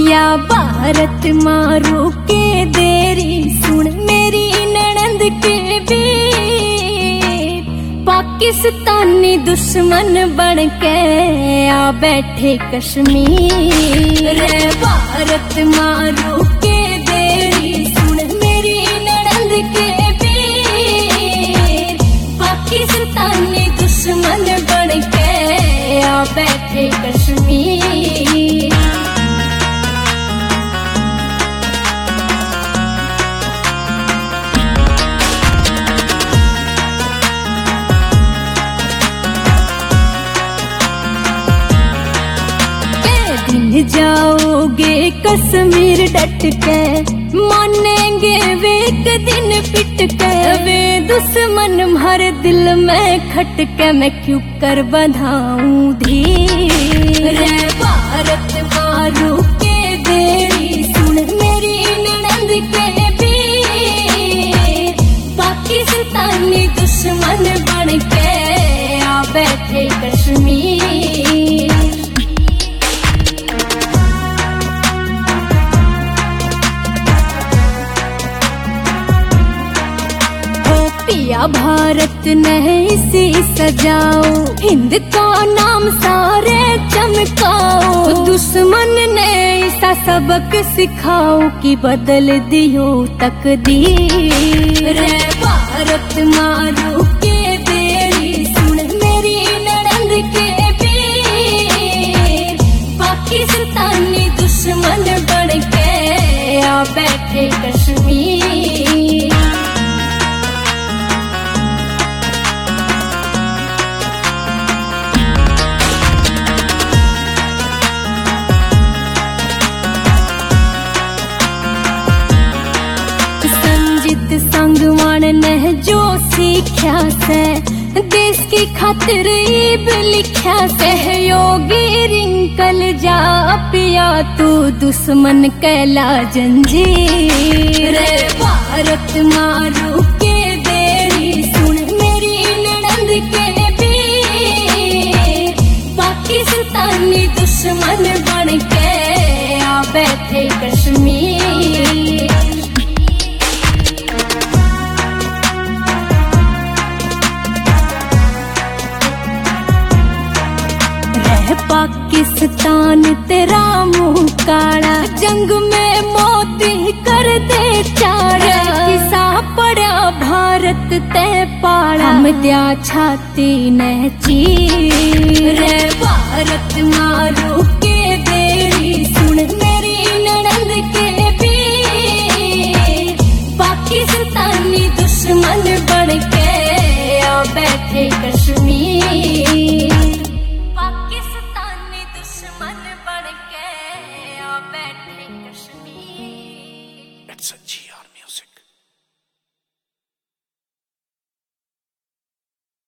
या भारत मारू के देरी सुन मेरी ननंद के बीर, पाकिस्तानी दुश्मन बन के आ बैठे कश्मीर। रे भारत मारू के देरी सुन मेरी ननंद के बीर, पाकिस्तानी दुश्मन बन के आ बैठे कश्मीर। जाओगे कश्मीर डट के, मानेंगे वे एक दिन पिट के, वे दुश्मन हर दिल में खट के, मैं क्यों कर बंधाऊं धीर। रे भारत मारू के देरी सुन मेरी ननंद के बीर, पाकिस्तानी दुश्मन बन के आ बैठे कश्मीर। पिया भारत ने इसी सजाओ, हिंद का नाम सारे चमकाओ, दुश्मन ने ऐसा सबक सिखाओ कि बदल दियो तकदीर। रे भारत मारू के देरी सुन मेरी ननंद के बीर, पाकिस्तानी दुश्मन बन के आ बैठे कश्मीर। संगवान ने जो सीख्या से, देश की खातिर ईब लिख्या, सहयोगी रिंकल जा पिया तू दुश्मन कैला जंजीर। रे भारत मारू के देरी सुन मेरी ननंद के बीर, पाकिस्तानी दुश्मन बन के आ बैठे कश्मीर। पाकिस्तान तेरा मुंह काला, जंग में मौत ही कर दे चारा, किसा पड़ा भारत ते पाड़ा, हम दिया छाती न चीर। रे भारत मारू के देरी सुन मेरी ननंद के बीर, पाकिस्तानी दुश्मन बन के आ बैठे कश्मीर।